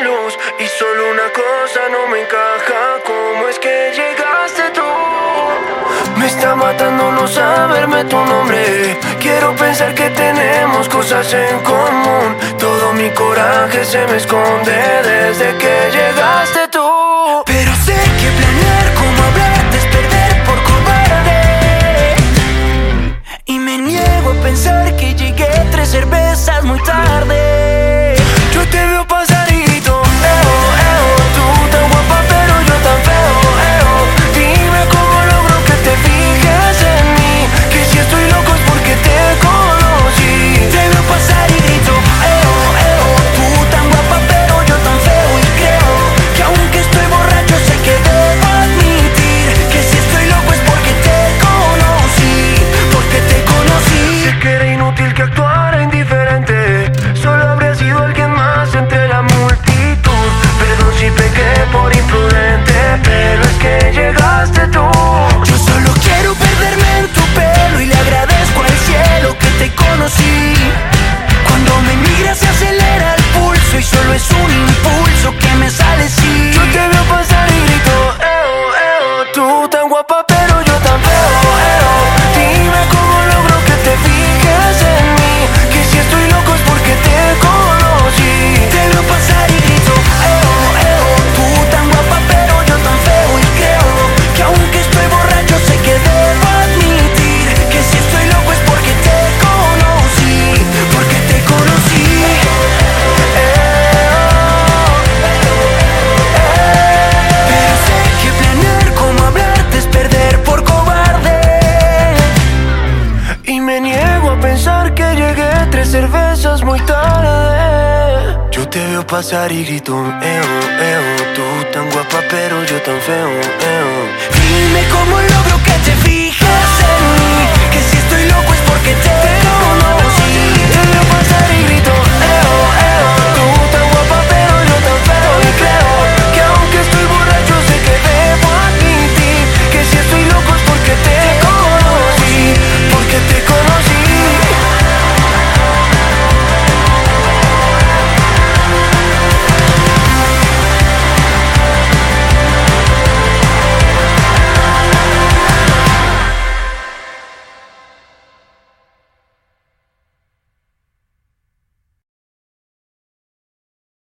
luz y solo una cosa no me encaja. ¿Cómo es que llegaste tú? Me está matando no saberme tu nombre. Quiero pensar que tenemos cosas en común. Todo mi coraje se me esconde desde que llegaste tú. Pero sé que planear cómo hablarte es perder por cobarde. Y me niego a pensar que llegué 3 cervezas muy tarde. Yo te veo pasar y grito, tú tan guapa pero yo tan feo, dime cómo logro que te fijes en mí, que si estoy loco es porque te conocí. Te veo pasar y grito, tú tan guapa pero yo tan feo. Y creo que aunque estoy borracho sé que debo admitir que si estoy loco es porque te conocí, porque te conocí. Sé que era inútil que actuara indiferente, solo habría sido alguien más entre la multitud. Perdón si pequé por imprudente, pero es que llegaste tú. Yo solo quiero perderme en tu pelo y le agradezco al cielo que te conocí. Cuando me miras se acelera el pulso y solo es un impulso que me sale así. Yo te veo pasar y grito, tú tan guapa pero yo tan feo, dime cómo logro que te fijes en mí, que si estoy loco es porque te conocí. Te veo pasar y grito, tú tan guapa pero yo tan feo. Y creo que aunque estoy borracho sé que debo admitir que si estoy loco es porque te conocí, porque te conocí. Pero sé que planear cómo hablarte es perder por cobarde. Y me niego a pensar que llegué 3 cervezas muy tarde. Yo te veo pasar y grito, tú tan guapa pero yo tan feo, dime cómo logro que te fijes en mí, que si estoy loco es porque te conocí. Te veo pasar y grito,